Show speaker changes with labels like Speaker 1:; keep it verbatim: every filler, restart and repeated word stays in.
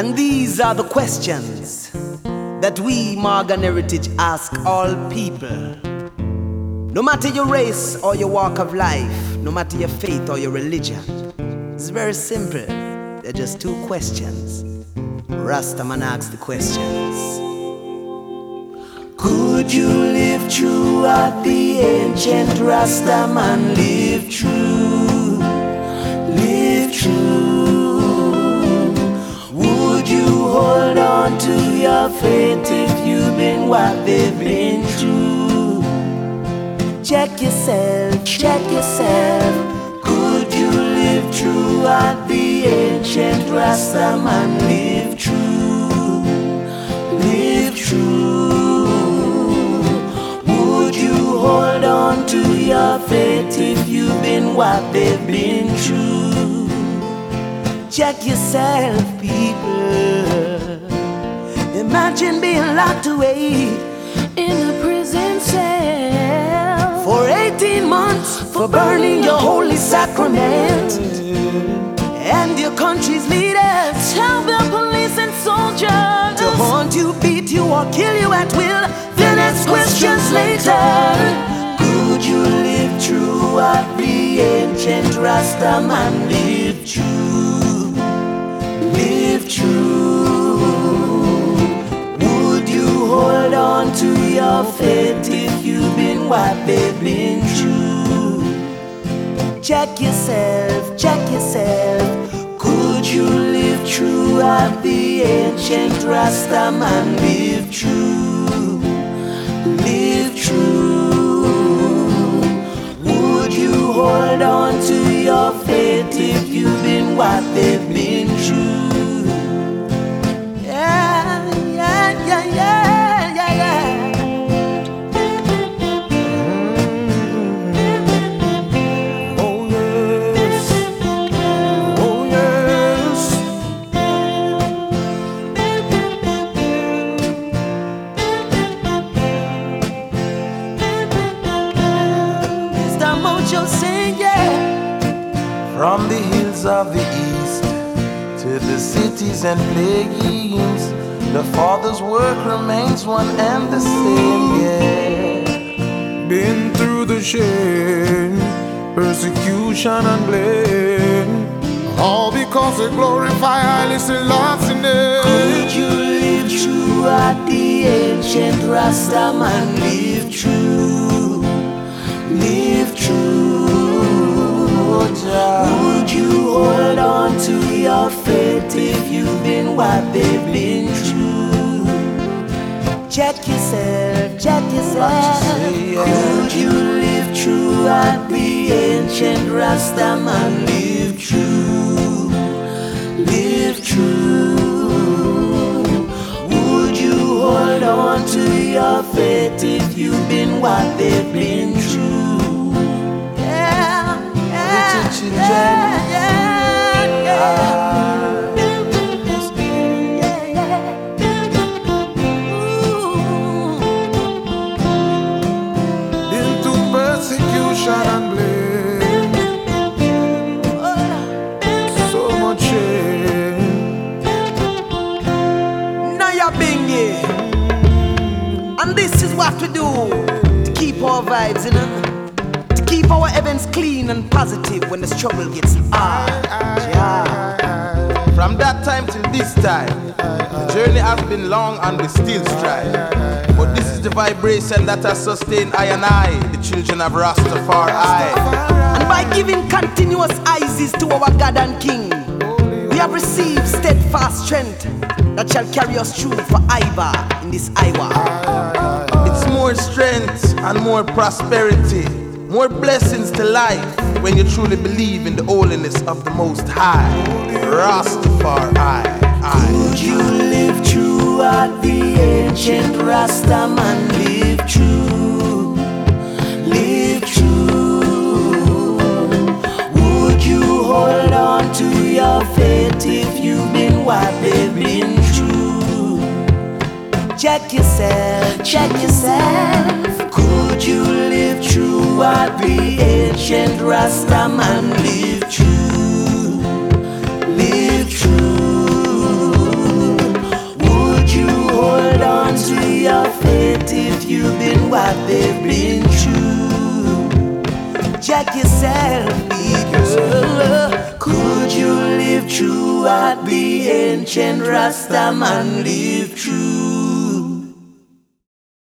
Speaker 1: And these are the questions that we, Morgan Heritage, ask all people. No matter your race or your walk of life, no matter your faith or your religion, it's very simple. They're just two questions. Rastaman asks the questions. Could you live true at the ancient Rastaman? Live true, live true. Would you hold on to your faith if you've been what they've been through? Check yourself, check yourself. Could you live true at the ancient Rastaman? Live true, live true. Would you hold on to your faith if you've been what they've been through? Check yourself, people. Imagine being locked away in a prison cell for eighteen months for burning your holy sacrament. And your country's leaders tell the police and soldiers to haunt you, beat you, or kill you at will. Then ask questions later. Could you live true at the ancient Rastaman? Live true, live true. Would you hold on to your faith if you've been what they've been through? Check yourself, check yourself. Could you live true at the ancient Rastaman? Live true, live true. Would you hold on to your faith if you've been what they've been through? Yeah, yeah, yeah, yeah, yeah, yeah.
Speaker 2: From the hills of the east to the cities and plagues, the Father's work remains one and the same, yeah.
Speaker 3: Been through the shame, persecution and blame, all because they glorify Haile Selassie name.
Speaker 1: Could you live true at the ancient Rastaman? Live true, live true. Would you hold on to your faith if you've been what they've been through? Check yourself, check yourself. Could you live true at the ancient Rastaman? Live true, live true. Would you hold on to your faith if you've been what they've been through?
Speaker 2: Children,
Speaker 1: yeah, yeah, yeah.
Speaker 3: Into persecution and blame, so much shame.
Speaker 1: Now you're bingy, and this is what we do to keep our vibes, you know. Keep our heavens clean and positive when the struggle gets hard. Yeah.
Speaker 2: From that time till this time, the journey has been long and we still strive. But this is the vibration that has sustained I and I, the children of Rastafari.
Speaker 1: And by giving continuous eyes to our God and King, we have received steadfast strength that shall carry us through for Iba in this Iwa.
Speaker 2: It's more strength and more prosperity, more blessings to life when you truly believe in the holiness of the Most High, Rastafari.
Speaker 1: Could you live true at the ancient Rastaman? Live true, live true. Would you hold on to your faith if you've been what they've been through? Check yourself, check yourself. Could you live true at the ancient Rastaman? Live true, live true. faith if you've been what they've been through. Check yourself, people. Could you live true what the ancient Rastaman lived through?